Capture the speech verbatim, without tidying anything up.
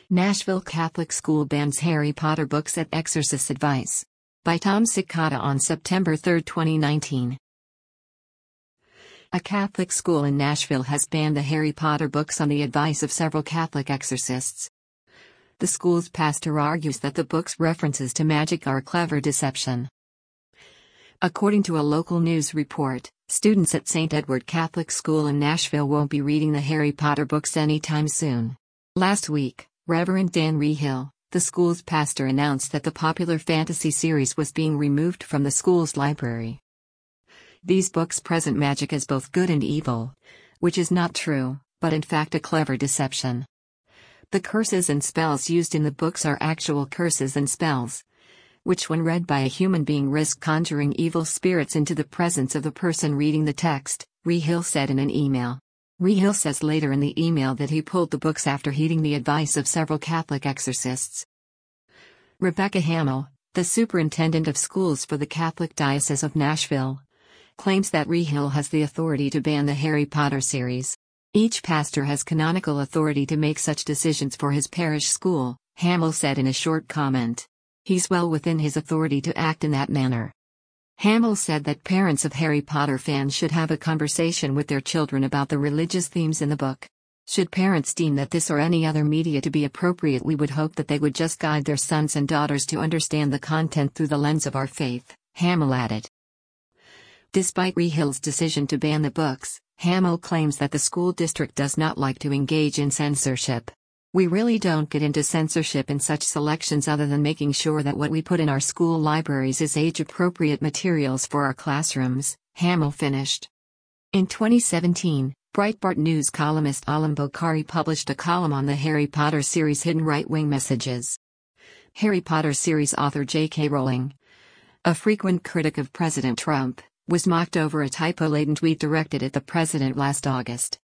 Nashville Catholic School bans Harry Potter books at exorcist's advice. By Tom Cicada on September third, twenty nineteen. A Catholic school in Nashville has banned the Harry Potter books on the advice of several Catholic exorcists. The school's pastor argues that the books' references to magic are a clever deception. According to a local news report, students at Saint Edward Catholic School in Nashville won't be reading the Harry Potter books anytime soon. Last week, Reverend Dan Rehill, the school's pastor, announced that the popular fantasy series was being removed from the school's library. These books present magic as both good and evil, which is not true, but in fact a clever deception. The curses and spells used in the books are actual curses and spells, which when read by a human being risk conjuring evil spirits into the presence of the person reading the text, Rehill said in an email. Rehill says later in the email that he pulled the books after heeding the advice of several Catholic exorcists. Rebecca Hamill, the superintendent of schools for the Catholic Diocese of Nashville, claims that Rehill has the authority to ban the Harry Potter series. Each pastor has canonical authority to make such decisions for his parish school, Hamill said in a short comment. He's well within his authority to act in that manner. Hamill said that parents of Harry Potter fans should have a conversation with their children about the religious themes in the book. Should parents deem that this or any other media to be appropriate, we would hope that they would just guide their sons and daughters to understand the content through the lens of our faith, Hamill added. Despite Rehill's decision to ban the books, Hamill claims that the school district does not like to engage in censorship. We really don't get into censorship in such selections other than making sure that what we put in our school libraries is age-appropriate materials for our classrooms, Hamill finished. In twenty seventeen, Breitbart News columnist Alam Bokhari published a column on the Harry Potter series' hidden right-wing messages. Harry Potter series author J K Rowling, a frequent critic of President Trump, was mocked over a typo-laden tweet directed at the president last August.